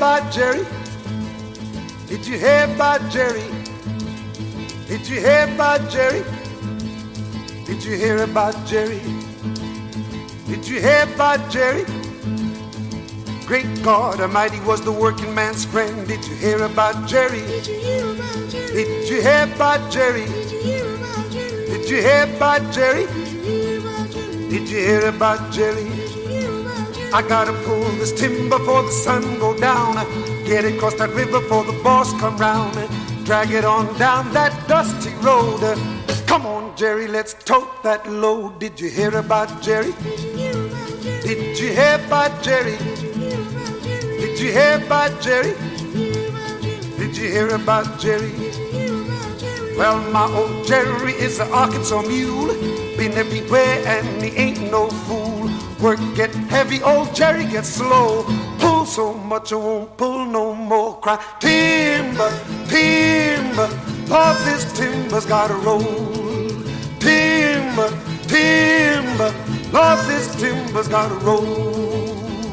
about Jerry? Did you hear about Jerry? Did you hear about Jerry? Did you hear about Jerry? Did you hear about Jerry? Great God Almighty was the working man's friend. Did you hear about Jerry? Did you hear about Jerry? Did you hear about Jerry? Did you hear about Jerry? Did you hear about Jerry? Did you hear about Jerry? Did you hear about Jerry? Did you hear about Jerry? I gotta pull this timber before the sun go down. Get it across that river before the boss come round. Drag it on down that dusty road. Come on, Jerry, let's tote that load. Did you hear about Jerry? Did you hear about Jerry? Did you hear about Jerry? Did you hear about Jerry? Did you hear about Jerry? Did you hear about Jerry? Did you hear about Jerry? Well, my old Jerry is an Arkansas mule. Been everywhere and he ain't no fool. Work get heavy, old Jerry gets slow. Pull so much I won't pull no more. Cry, timber, timber, Lord, this timber's gotta roll. Timber, timber, Lord, this timber's gotta roll.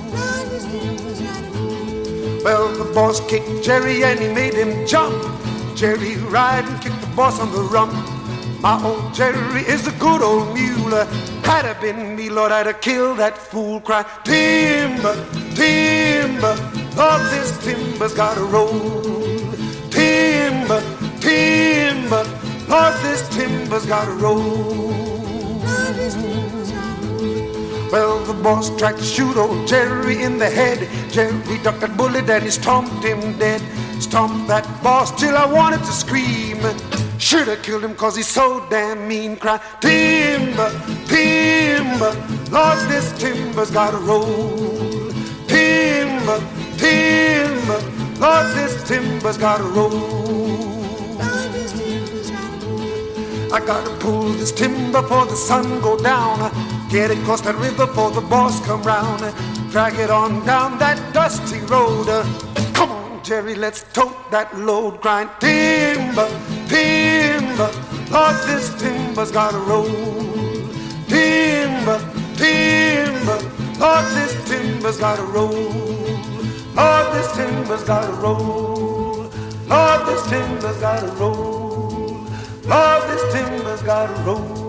Well, the boss kicked Jerry and he made him jump. Jerry ride and kicked the boss on the rump. My old Jerry is a good old mule. Had it been me, Lord, I'd have killed that fool. Cry, timber, timber, Lord, this timber's gotta roll. Timber, timber, Lord, this timber's gotta roll. Well, the boss tried to shoot old Jerry in the head. Jerry ducked that bullet and he stomped him dead. Stomped that boss till I wanted to scream. Should have killed him cause he's so damn mean. Cry, timber, timber, Lord, this timber's gotta roll. Timber, timber, Lord, this timber's gotta roll. I gotta pull this timber before the sun go down. Get it across that river before the boss come round. Drag it on down that dusty road. Come on, Jerry, let's tote that load. Grind timber, timber, Lord, this timber's gotta roll. Timber, timber, Lord, this timber's gotta roll. Lord, this timber's gotta roll. Lord, this timber's gotta roll. Lord, this timber's gotta roll.